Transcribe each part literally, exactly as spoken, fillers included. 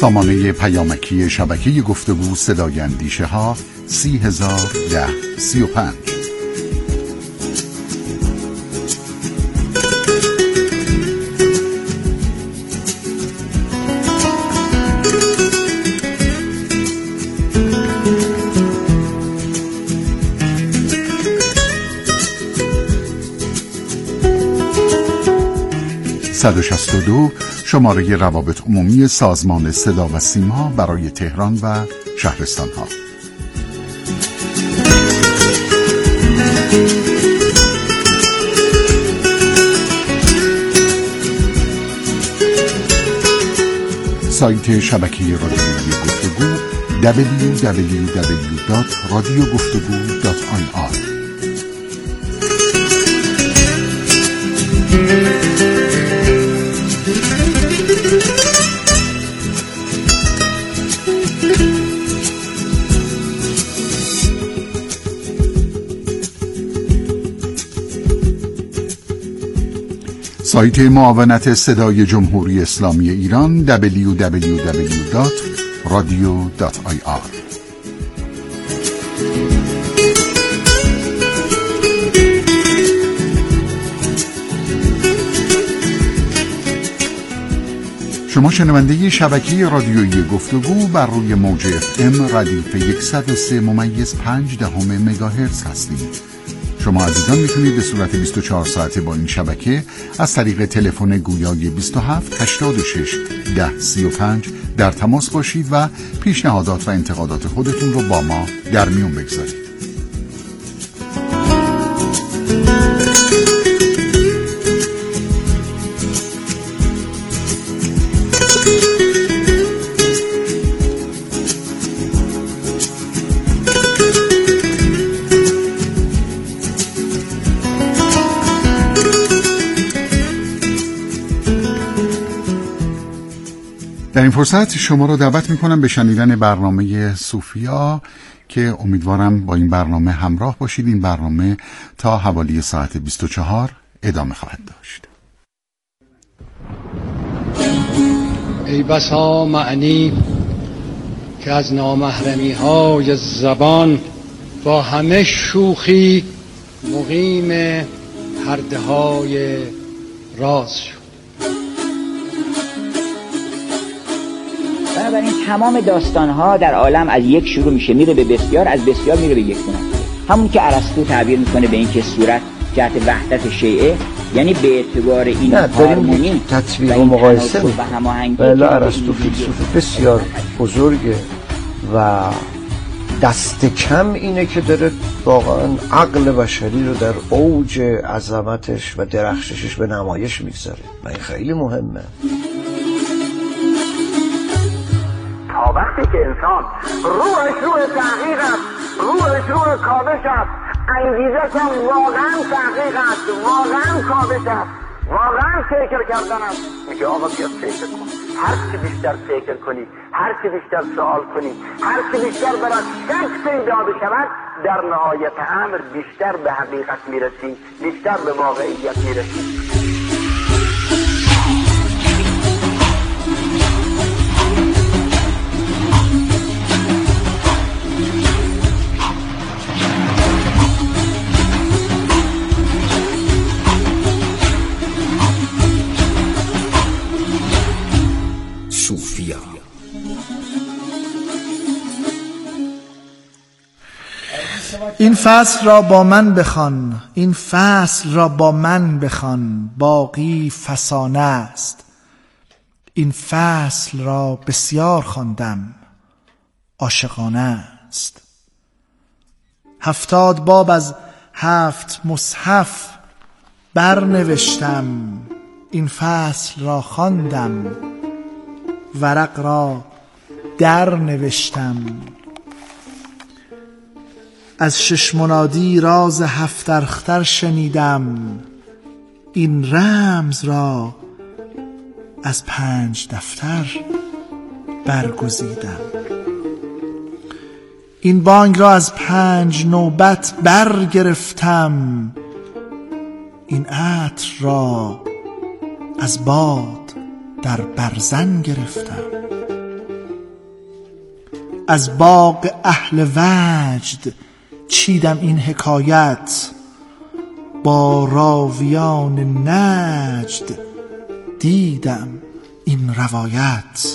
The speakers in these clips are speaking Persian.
سامانه پیامکی شبکه گفتگو صدای اندیشه ها سی هزار ده سی و پنج. صد و شصت و دو شماره روابط عمومی سازمان صدا و سیما برای تهران و شهرستان ها. سایت شبکه رادیویی گفتگو دبلیو دبلیو دبلیو دات رادیو گفتگو دات آی آر. سایت معاونت صدای جمهوری اسلامی ایران دبلیو دبلیو دبلیو دات رادیو دات آی آر. شما شنونده شبکه رادیویی گفتگو بر روی موج اف ام ردیف صد و سه ممیز پنج دهم مگاهرتز هستید. شما عزیزان میتونید به صورت بیست و چهار ساعته با این شبکه از طریق تلفن گویای بیست و هفت هشتاد و شش ده سی و پنج در تماس باشید و پیشنهادات و انتقادات خودتون رو با ما در میون بگذارید. در این فرصت شما رو دعوت میکنم به شنیدن برنامه صوفیا که امیدوارم با این برنامه همراه باشید. این برنامه تا حوالی ساعت بیست و چهار ادامه خواهد داشت. ای بسا معنی که از نامحرمی های زبان با همه شوخی مقیم پرده های راز شد. بنابراین تمام داستان‌ها در عالم از یک شروع میشه میره به بسیار، از بسیار میره به یک دونه. همون که ارسطو تعبیر میکنه به این که صورت جهت وحدت شیعه، یعنی به اعتبار این هارمونی تطبیق و مقایسه و هماهنگی. بله ارسطو فیلسوف بسیار بزرگه و دست کم اینه که داره واقعا عقل بشری رو در اوج عظمتش و درخششش به نمایش میگذاره و این خیلی مهمه. تا وقتی که انسان روحش روح تحقیق است، روحش روح کاوش است، انگیزش هم واقعا تحقیق است، واقعا کاوش است، واقعا فکر کردن است، میگه آقا بیا فکر کن. هر چی بیشتر فکر کنی، هر چی بیشتر سوال کنی، هر چی بیشتر برات شک پیدا بشود، در نهایت امر بیشتر به حقیقت میرسی، بیشتر به واقعیت میرسی. صوفیا. این فصل را با من بخوان، این فصل را با من بخوان، باقی فسانه است. این فصل را بسیار خواندم، عاشقانه است. هفتاد باب از هفت مصحف برنوشتم، این فصل را خواندم، ورق را در نوشتم. از شش منادی راز هفت اختر شنیدم، این رمز را از پنج دفتر برگزیدم. این بانگ را از پنج نوبت برگرفتم، این عطر را از باد در برزن گرفتم. از باغ اهل وجد چیدم این حکایت، با راویان نجد دیدم این روایت.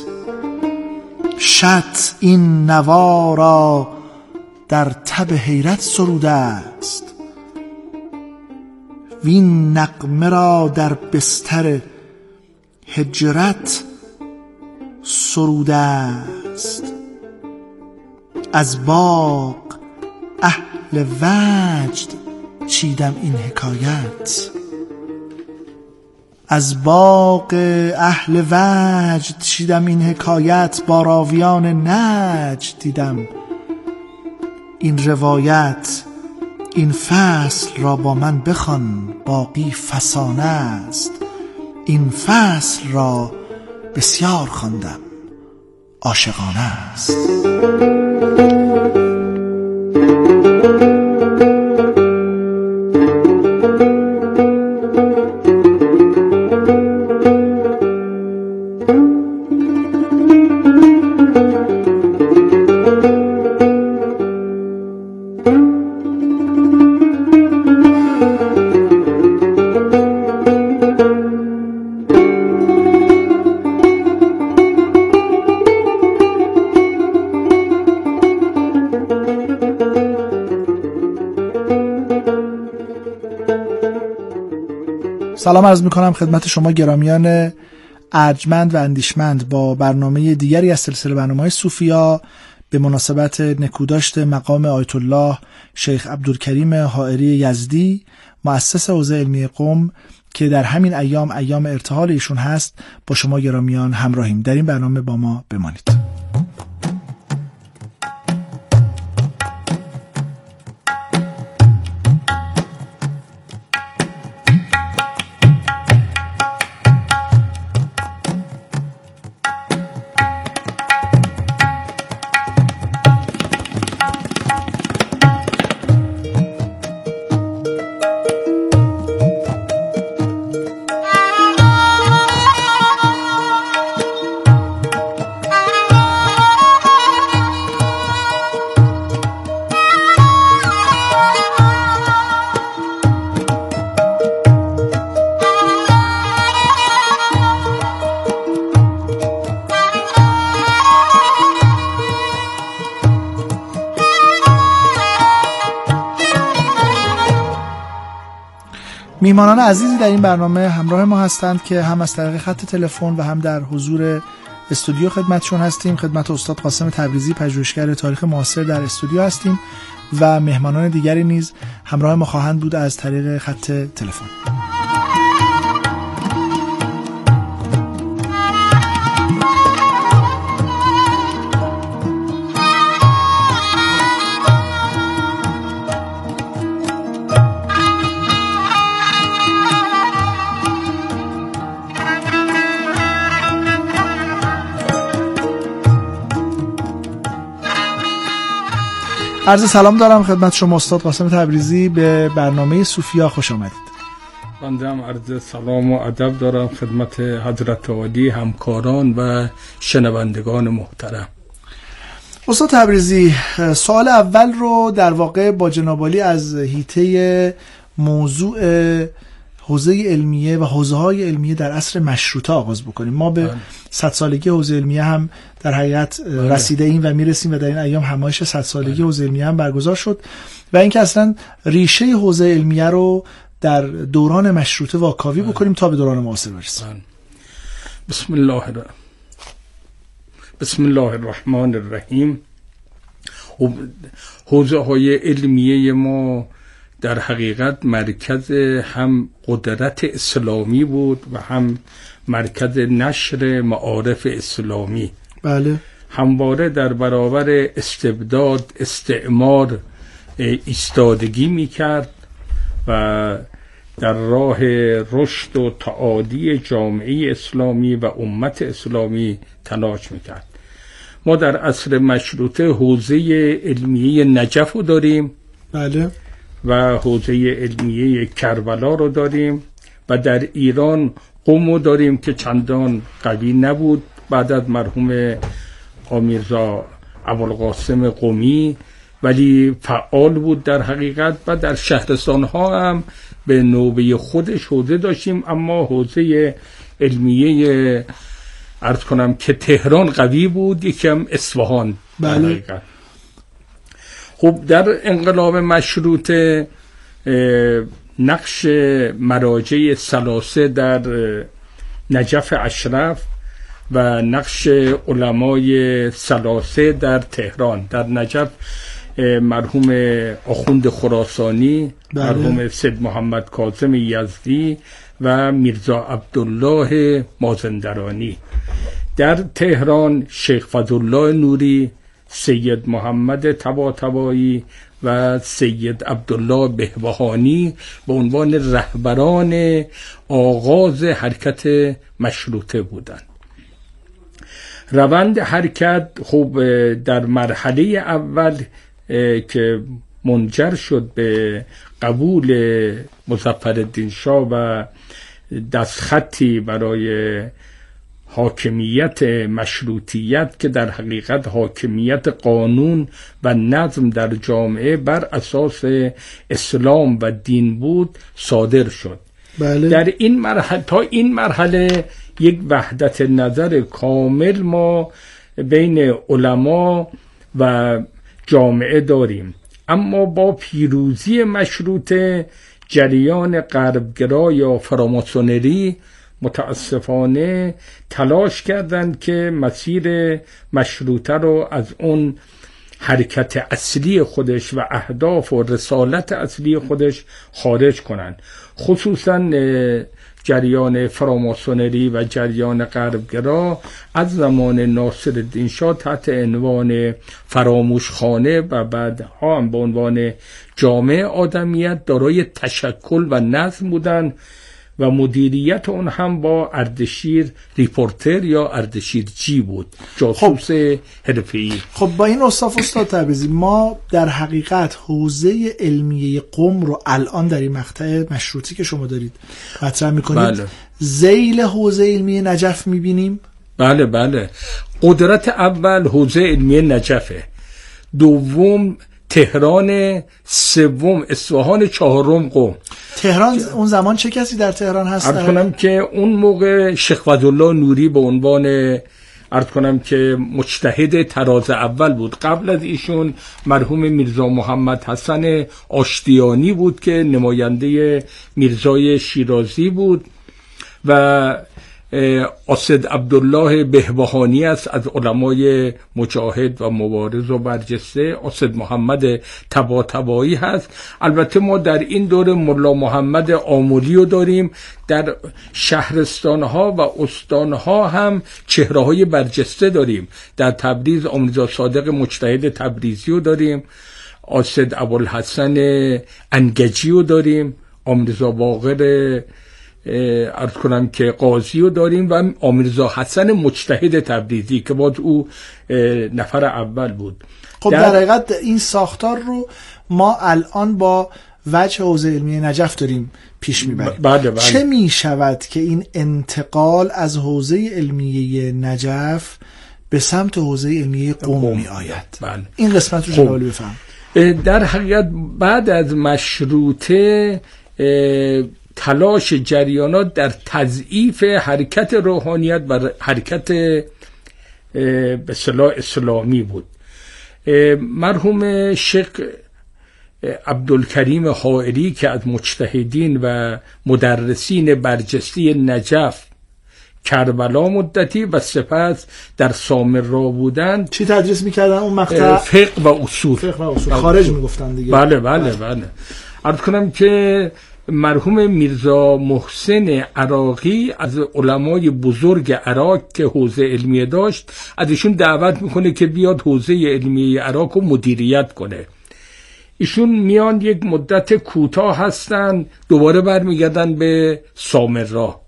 شط این نوا را در تب حیرت سروده است، وین نغمه را در بستر هجرت سروده است. از باغ اهل وجد چیدم این حکایت، از باغ اهل وجد چیدم این حکایت، با راویان نجد دیدم این روایت. این فصل را با من بخوان باقی فسانه است، این فصل را بسیار خواندم عاشقانه است. سلام عرض میکنم خدمت شما گرامیان ارجمند و اندیشمند با برنامه دیگری از سلسله برنامه‌های صوفیا به مناسبت نکوداشت مقام آیت الله شیخ عبدالکریم حائری یزدی مؤسس حوزه علمی قم که در همین ایام ایام ارتحال ایشون هست با شما گرامیان همراهیم. در این برنامه با ما بمانید. میهمانان عزیزی در این برنامه همراه ما هستند که هم از طریق خط تلفن و هم در حضور استودیو خدمتشون هستیم. خدمت استاد قاسم تبریزی پژوهشگر تاریخ معاصر در استودیو هستیم و مهمانان دیگری نیز همراه ما خواهند بود از طریق خط تلفن. عرض سلام دارم خدمت شما استاد قاسم تبریزی به برنامه صوفیا، خوش آمدید. بنده هم عرض سلام و ادب دارم خدمت حضرت عالی، همکاران و شنوندگان محترم. استاد تبریزی، سوال اول رو در واقع با جناب عالی از حیطه موضوع حوزه علمیه و حوزه‌های علمیه در عصر مشروطه آغاز بکنیم. ما به صد سالگی حوزه علمیه هم در حقیقت رسیده ایم و میرسیم و در این ایام همایش صد سالگی حوزه علمیه هم برگزار شد و اینکه اصلا ریشه حوزه علمیه رو در دوران مشروطه واکاوی بکنیم تا به دوران معاصر برسیم. بسم الله الرحمن بسم الله الرحمن الرحیم. حوزه های علمیه ما در حقیقت مرکز هم قدرت اسلامی بود و هم مرکز نشر معارف اسلامی. بله. همواره در برابر استبداد، استعمار ایستادگی میکرد و در راه رشد و تعالی جامعه اسلامی و امت اسلامی تلاش میکرد. ما در عصر مشروطه حوزه علمیه نجف رو داریم. بله. و حوزه علمیه کربلا رو داریم و در ایران قم رو داریم که چندان قوی نبود. بعد از مرحوم آمیرزا ابوالقاسم قمی، ولی فعال بود در حقیقت. و در شهرستان ها هم به نوبه خودش حوزه داشتیم، اما حوزه علمیه عرض کنم که تهران قوی بود، یکم اصفهان. بله. خب در انقلاب مشروطه نقش مراجع ثلاثه در نجف اشرف و نقش علمای ثلاثه در تهران، در نجف مرحوم آخوند خراسانی، بله. مرحوم سید محمد کاظم یزدی و میرزا عبدالله مازندرانی، در تهران شیخ فضلالله نوری، سید محمد طباطبایی و سید عبدالله بهبهانی به عنوان رهبران آغاز حرکت مشروطه بودند. روند حرکت خب در مرحله اول که منجر شد به قبول مظفرالدین شاه و دستخطی برای حاکمیت مشروطیت که در حقیقت حاکمیت قانون و نظم در جامعه بر اساس اسلام و دین بود، صادر شد. بله. در این مرحله تا این مرحله یک وحدت نظر کامل ما بین علما و جامعه داریم، اما با پیروزی مشروطه جریان غربگرا یا فراماسونری متاسفانه تلاش کردند که مسیر مشروطه رو از اون حرکت اصلی خودش و اهداف و رسالت اصلی خودش خارج کنند. خصوصا جریان فراماسونری و جریان غربگرا از زمان ناصرالدین شاه تحت عنوان فراموشخانه و بعدها هم به عنوان جامعه آدمیت دارای تشکل و نظم بودند و مدیریت اون هم با اردشیر ریپورتر یا اردشیر جی بود، جاسوس حرفه‌ای. خب با این اوصاف استاد تبریزی، ما در حقیقت حوزه علمیه قم رو الان در این مقطع مشروطی که شما دارید مطرح میکنید، بله. ذیل حوزه علمیه نجف میبینیم؟ بله بله. قدرت اول حوزه علمیه نجفه، دوم تهران، سوم اصفهان، چهارم قم. تهران اون زمان چه کسی در تهران هست؟ عرض کنم که اون موقع شیخ فضلالله نوری به عنوان عرض کنم که مجتهد طراز اول بود. قبل از ایشون مرحوم میرزا محمد حسن آشتیانی بود که نماینده میرزای شیرازی بود و اسد عبدالله بهبهانی است از علمای مجاهد و مبارز و برجسته. اسد محمد طباطبایی هست. البته ما در این دوره ملا محمد آملی رو داریم. در شهرستانها و استانها هم چهره‌های برجسته داریم. در تبریز آمرزا صادق مجتهد تبریزی رو داریم، اسد ابوالحسن انگجی رو داریم، آمرزا باقر عرض کنم که قاضی رو داریم و آمرزا حسن مجتهد تبریزی که باز او نفر اول بود. خب در, در حقیقت این ساختار رو ما الان با وجه حوزه علمیه نجف داریم پیش میبریم. بله بله. چه میشود که این انتقال از حوزه علمیه نجف به سمت حوزه علمیه قم می آید؟ بله. این قسمت رو جناب بفهم. در حقیقت بعد از مشروطه تلاش جریانات در تضعیف حرکت روحانیت و حرکت به اصطلاح اسلامی بود. مرحوم شیخ عبدالکریم حائری که از مجتهدین و مدرسین برجسته نجف، کربلا مدتی و سپس در سامرا بودند. چی تدریس میکردن اون مقطع؟ فقه و اصول. فقه و اصول. خارج میگفتن دیگه. بله بله بله. عرض کنم که مرحوم میرزا محسن عراقی از علمای بزرگ عراق که حوزه علمیه داشت از ایشون دعوت میکنه که بیاد حوزه علمیه عراق رو مدیریت کنه. ایشون میان یک مدت کوتاه هستن، دوباره برمیگردن به سامرا.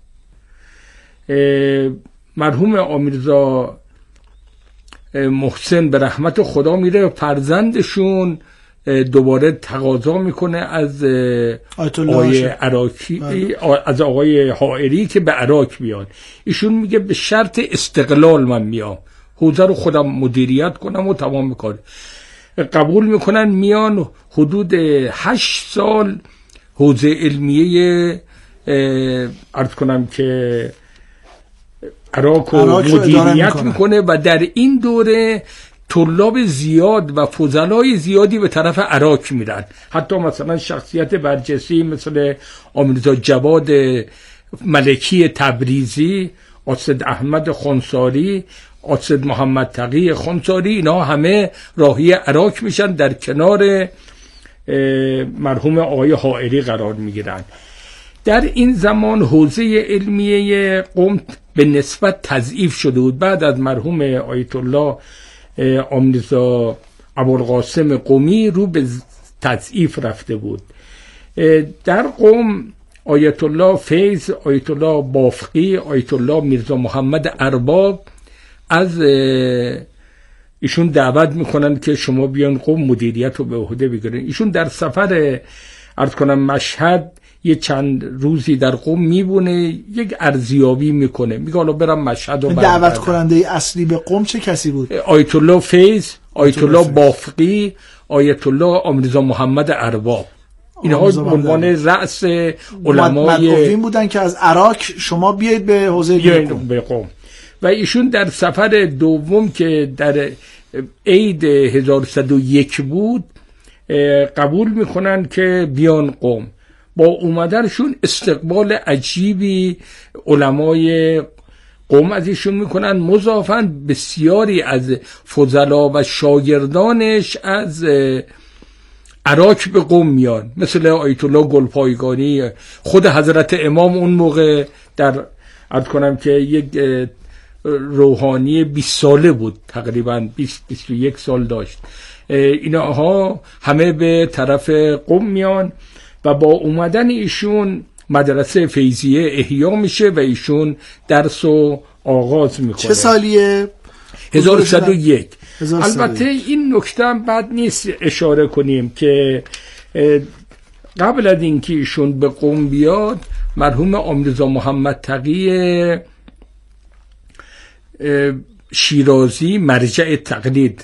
مرحوم آمیرزا محسن به رحمت خدا میره، فرزندشون دوباره تقاضا میکنه از آقای عراقی، از آقای حائری که به عراق بیاد. ایشون میگه به شرط استقلال من میام، حوزه رو خودم مدیریت کنم و تمام کار قبول میکنن. میان حدود هشت سال حوزه علمیه عرض کنم که عراق رو مدیریت میکنه و در این دوره طلاب زیاد و فضلای زیادی به طرف عراق میرن. حتی مثلا شخصیت برجسته مثل آمیرزا جواد ملکی تبریزی، اسد احمد خونساری، اسد محمد تقی خونساری، اینا همه راهی عراق میشن، در کنار مرحوم آقای حائری قرار میگیرن. در این زمان حوزه علمیه قم به نسبت تضعیف شده بود. بعد از مرحوم آیت الله آمیرزا ابوالقاسم قمی رو به تضعیف رفته بود. در قم آیت الله فیض، آیت الله بافقی، آیت الله میرزا محمد ارباب از ایشون دعوت میکنن که شما بیان قم مدیریت رو به عهده بگیرین. ایشون در سفر عرض کنم مشهد یه چند روزی در قم میبونه، یک ارزیابی میکنه، میگه حالا برم مشهد رو دعوت کننده اصلی به قم چه کسی بود؟ آیت الله فیض، آیت الله بافقی، آیت الله آمیرزا محمد ارباب. اینها به عنوان رأس علمای مدعوین بودن که از عراق شما بیاید به حوزه قم. و ایشون در سفر دوم که در عید هزار و صد و یک بود قبول میکنن که بیان قم. با اومدنشون استقبال عجیبی علمای قم از ایشون میکنن، مضافاً بسیاری از فضلا و شاگردانش از عراق به قم میان، مثل آیت الله گلپایگانی، خود حضرت امام اون موقع در عرض کنم که یک روحانی بیست ساله بود، تقریبا بیست بیست و یک سال داشت. اینها همه به طرف قم میان و با اومدن ایشون مدرسه فیضیه احیا میشه و ایشون درس رو آغاز میکنه. چه سالیه؟ هزار و صد و یک. البته این نکته هم بد نیست اشاره کنیم که قبل از اینکه ایشون به قم بیاد مرحوم آمیرزا محمد تقی شیرازی مرجع تقلید،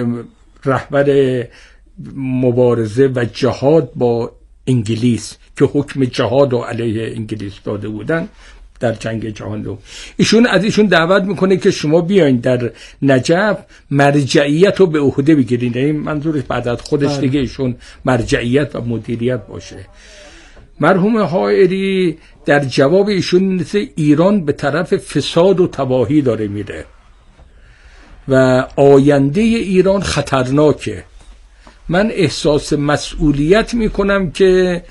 رهبر مبارزه و جهاد با انگلیس که حکم جهاد رو علیه انگلیس داده بودن در جنگ جهان دوم، ایشون از ایشون دعوت میکنه که شما بیاین در نجف مرجعیت رو به عهده بگیرین. یعنی منظورش بعد از خودش دیگه ایشون مرجعیت و مدیریت باشه. مرحوم حائری در جواب ایشون مثل ایران به طرف فساد و تباهی داره میره و آینده ایران خطرناکه. من احساس مسئولیت میکنم که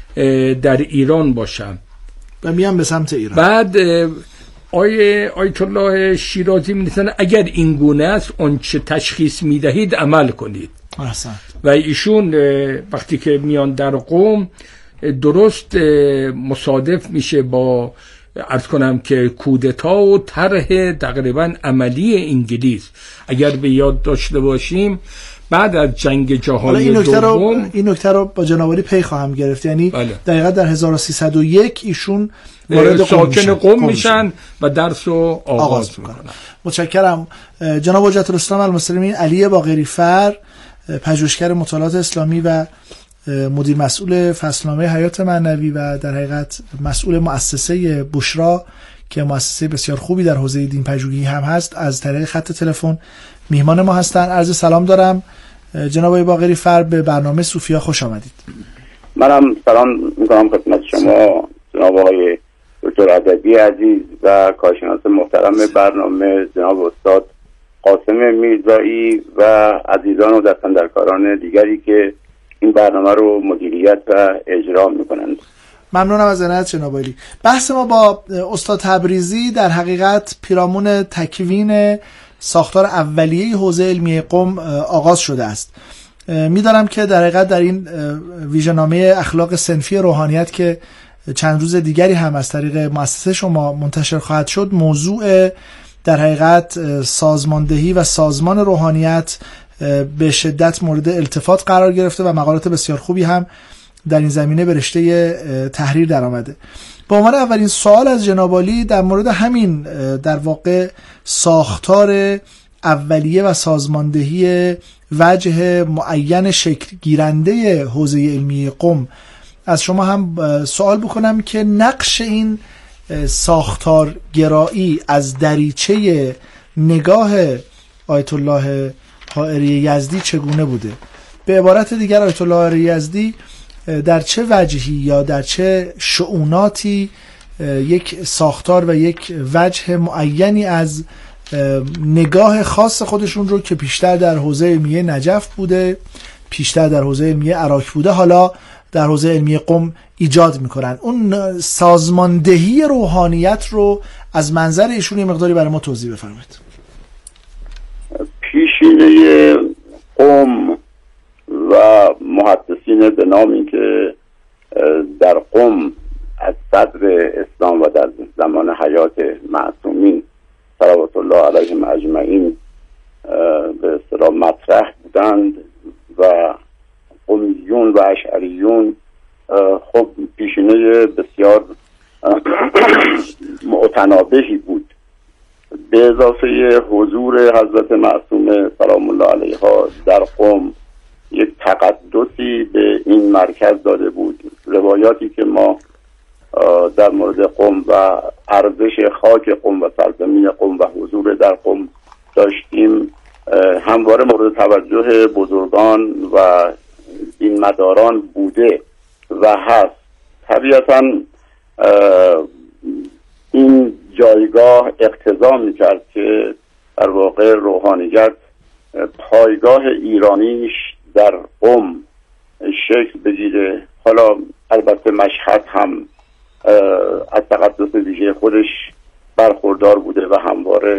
در ایران باشم و میام به سمت ایران. بعد آیه آیت الله شیرازی می‌نویسن اگر این گونه است آنچه تشخیص میدهید عمل کنید. احسن. و ایشون وقتی که میان در قم درست مصادف میشه با عرض کنم که کودتا و طرح تقریبا عملی انگلیس. اگر به یاد داشته باشیم بعد از جنگ جهانی این نکته دوم رو این نکته رو با جناب عالی پی خواهم گرفت، یعنی بله. دقیقاً در هزار و سیصد و یک ایشون وارد قم میشن, قم میشن و درس رو آغاز, آغاز میکنن. متشکرم. جناب حجت الاسلام المسلمین علی باقری‌فر، پژوهشگر مطالعات اسلامی و مدیر مسئول فصلنامه حیات معنوی و در حقیقت مسئول مؤسسه بشرا که مؤسسه بسیار خوبی در حوزه دین پژوهی هم هست، از طریق خط تلفن میهمان ما هستند. عرض سلام دارم جناب آقای باقری‌فر، به برنامه صوفیا خوش آمدید. منم سلام میکنم خدمت شما جناب آقای دکتر عدوی عزیز و کارشناس محترم برنامه جناب استاد قاسم میرزایی و عزیزان و دستاندرکاران دیگری که این برنامه رو مدیریت و اجرا میکنند. ممنونم از عنایت جناب عالی. بحث ما با استاد تبریزی در حقیقت پیرامون تکوین ساختار اولیه حوزه علمیه قم آغاز شده است. میدانم که در حقیقت در این ویژه‌نامه اخلاق صنفی روحانیت که چند روز دیگری هم از طریق مؤسسه شما منتشر خواهد شد، موضوع در حقیقت سازماندهی و سازمان روحانیت به شدت مورد التفات قرار گرفته و مقالات بسیار خوبی هم در این زمینه به رشته تحریر در آمده. با عنوان اولین سوال از جناب عالی در مورد همین در واقع ساختار اولیه و سازماندهی وجه معین شکل گیرنده حوزه علمی قم از شما هم سوال بکنم که نقش این ساختار گرایی از دریچه نگاه آیت الله حائری یزدی چگونه بوده؟ به عبارت دیگر آیت الله حائری یزدی در چه وجهی یا در چه شؤوناتی یک ساختار و یک وجه معینی از نگاه خاص خودشون رو که پیشتر در حوزه علمیه نجف بوده، پیشتر در حوزه علمیه عراق بوده، حالا در حوزه علمیه قم ایجاد میکنن؟ اون سازماندهی روحانیت رو از منظر ایشون یه مقداری برای ما توضیح بفرمایید. پیشینه قم و محدثین به نامی که در قم از صدر اسلام و در زمان حیات معصومین صلوات الله علیهم اجمعین به اصطلاح مطرح بودند و قمیون و اشعریون خب پیشینه بسیار متنابهی بود. به اضافه حضور حضرت معصومه سلام الله علیها در قم یک تقدسی به این مرکز داده بود. روایاتی که ما در مورد قم و ارزش خاک قم و سرزمین قم و حضور در قم داشتیم همواره مورد توجه بزرگان و این مداران بوده و هست. طبیعتا این جایگاه اقتضا میکرد که در واقع روحانیت پایگاه ایرانیش در قم شکل بگیره. حالا البته مشهد هم از تقدس ویژه خودش برخوردار بوده و همواره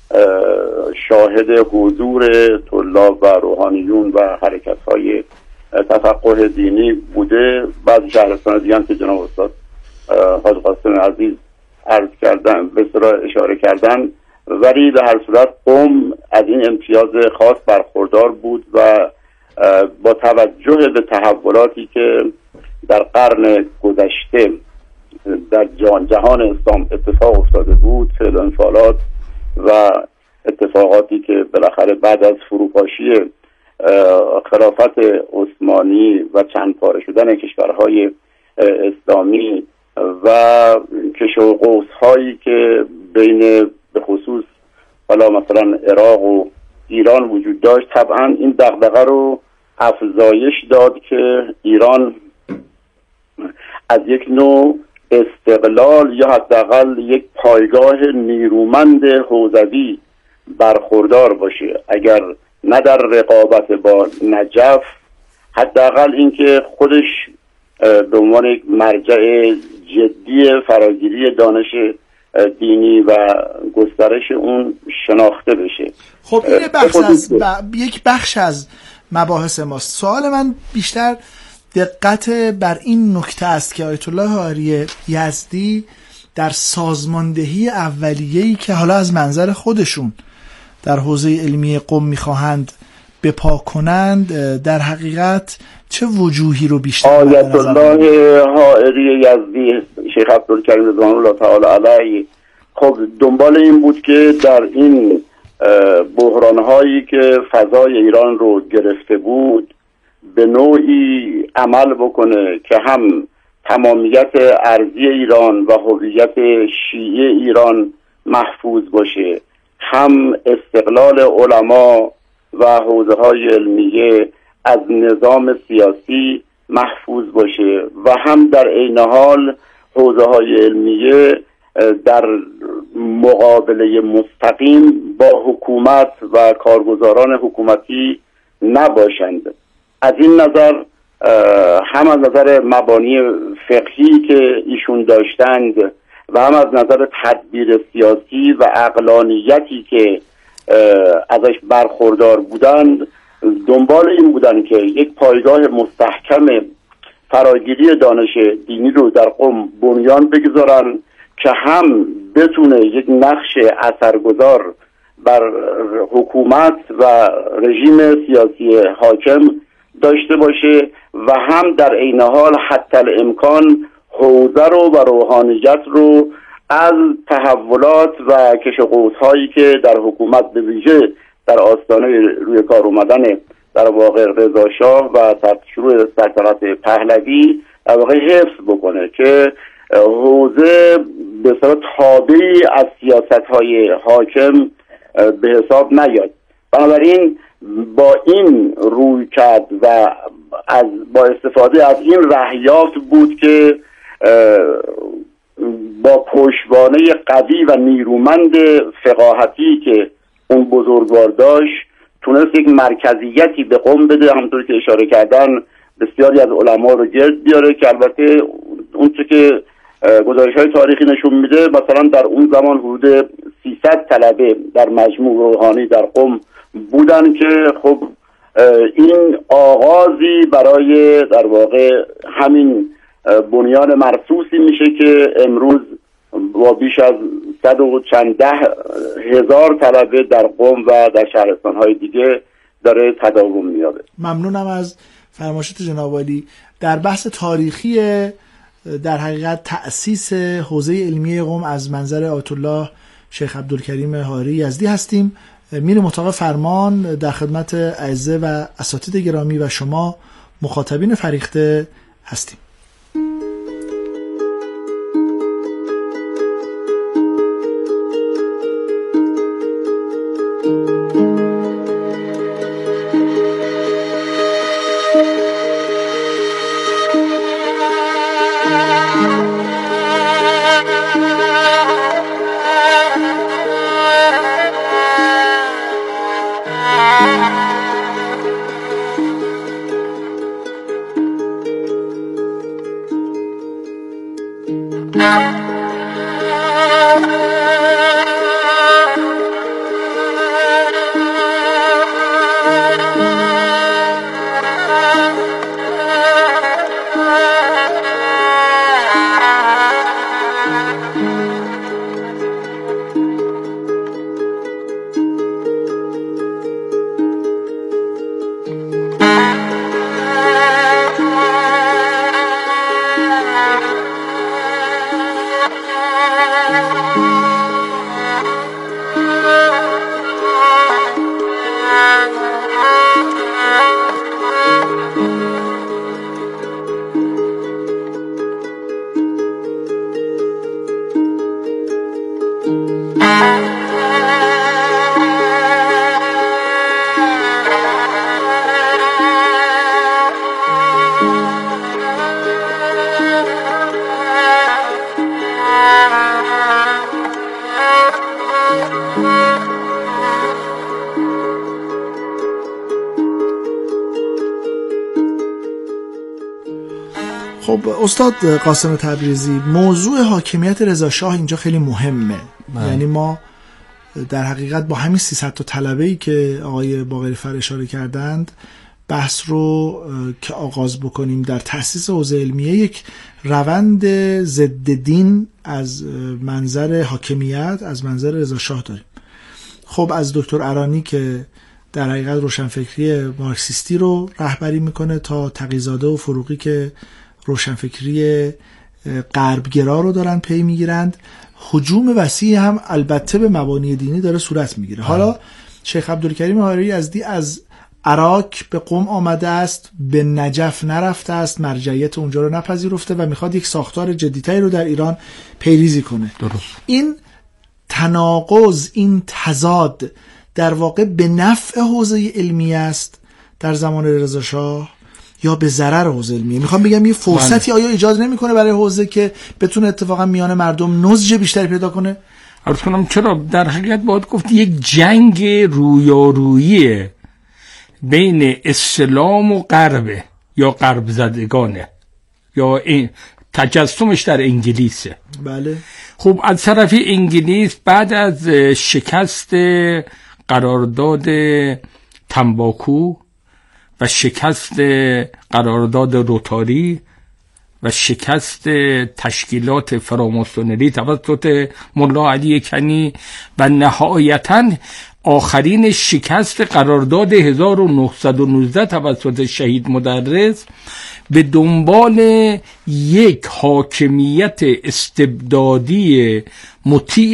شاهد حضور طلاب و روحانیون و حرکت‌های تفقه دینی بوده. بعضی شهرستان دیگه هم که جناب استاد حاج قاسم عزیز عرض کردن به اصطلاح اشاره کردن، ولی به هر صورت قم از این امتیاز خاص برخوردار بود و با توجه به تحولاتی که در قرن گذشته در جهان اسلام اتفاق افتاده بود، فعل انفعالات و اتفاقاتی که بالاخره بعد از فروپاشی خلافت عثمانی و چند پاره شدن کشورهای اسلامی و کش و قوس هایی که بین به خصوص حالا مثلا عراق و ایران وجود داشت، طبعا این دغدغه رو افزایش داد که ایران از یک نوع استقلال یا حداقل یک پایگاه نیرومند حوزوی برخوردار باشه، اگر نه در رقابت با نجف حداقل اینکه خودش به عنوان یک مرجع جدی فراگیری دانش دینی و گسترش اون شناخته بشه. خب این بخش از ب... یک بخش از مباحث ماست. سوال من بیشتر دقت بر این نکته است که آیت الله حائری یزدی در سازماندهی اولیه‌ای که حالا از منظر خودشون در حوزه علمی قم میخواهند بپا کنند در حقیقت چه وجوهی رو بیشتر آیت الله حائری یزدی شیخ عبدالکریم رضوان الله تعالی علیه خب دنبال این بود که در این بحران‌هایی که فضای ایران رو گرفته بود به نوعی عمل بکنه که هم تمامیت ارضی ایران و هویت شیعه ایران محفوظ باشه، هم استقلال علما و حوزه‌های علمیه از نظام سیاسی محفوظ باشه و هم در عین حال حوزه‌های علمیه در مقابله مستقیم با حکومت و کارگزاران حکومتی نباشند. از این نظر هم از نظر مبانی فقهی که ایشون داشتند و هم از نظر تدبیر سیاسی و عقلانیتی که ازش برخوردار بودند دنبال این بودند که یک پایگاه مستحکم فراگیری دانش دینی رو در قم بنیان بگذارن که هم بتونه یک نقش اثرگذار بر حکومت و رژیم سیاسی حاکم داشته باشه و هم در عین حال حتی الامکان حوزه رو و روحانیت رو از تحولات و کش و قوس هایی که در حکومت به ویژه در آستانه روی کار اومدن در واقع رضا شاه و شروع سلطنت پهلوی در واقع حفظ بکنه که حوزه به صورت تابعی از سیاست‌های حاکم به حساب نیاد. بنابراین با این روی کرد و از با استفاده از این رهیافت بود که با پشتوانه قوی و نیرومند فقاهتی که اون بزرگوار داشت تونست یک مرکزیتی به قم بده، همونطور که اشاره کردن بسیاری از علما رو گرد بیاره که البته اون چه که گزارش‌های تاریخی نشون میده مثلا در اون زمان حدود سیصد طلبه در مجموع روحانی در قم بودن که خب این آغازی برای در واقع همین بنیان مرصوصی میشه که امروز با بیش از صد و چند ده هزار طلبه در قم و در شهرستان‌های دیگه داره تداوم می‌یابه. ممنونم از فرمایشات جناب عالی. در بحث تاریخی در حقیقت تأسیس حوزه علمیه قم از منظر آیت الله شیخ عبدالکریم حاری یزدی هستیم. میریم اتاق فرمان در خدمت اعزه و اساتید گرامی و شما مخاطبین فریخته هستیم. خب استاد قاسم تبریزی، موضوع حاکمیت رضا شاه اینجا خیلی مهمه. من. یعنی ما در حقیقت با همین سیصد تا طلبه‌ای که آقای باقری فر اشاره کردند بحث رو که آغاز بکنیم در تأسیس حوزه علمیه یک روند ضد دین از منظر حاکمیت از منظر رضا شاه داریم. خب از دکتر ارانی که در حقیقت روشنفکری مارکسیستی رو رهبری میکنه تا تقی‌زاده و فروغی که روشنفکری غربگرا رو دارن پی میگیرند، هجوم وسیع هم البته به مبانی دینی داره صورت میگیره. حالا شیخ عبدالکریم حاری یزدی از عراق به قم آمده است، به نجف نرفته است، مرجعیت اونجا رو نپذیرفته و میخواد یک ساختار جدیدتری رو در ایران پیریزی کنه. درست. این تناقض، این تضاد در واقع به نفع حوزه علمی است در زمان رضا شاه یا به ضرر حوزه علمیه؟ میخوام بگم یه فرصتی آیا ایجاد نمیکنه برای حوزه که بتونه اتفاقا میان مردم نضج بیشتری پیدا کنه؟ عرض کنم چرا در حقیقت باید گفت یک جنگ رویارویی بین اسلام و غرب یا غرب زدگانه یا این تجسمش در انگلیسه. بله. خب از طرف انگلیس بعد از شکست قرارداد تنباکو و شکست قرارداد روتاری و شکست تشکیلات فراماسونری توسط ملا علی کنی و نهایتاً آخرین شکست قرارداد هزار و نهصد و نوزده توسط شهید مدرس، به دنبال یک حاکمیت استبدادی مطیع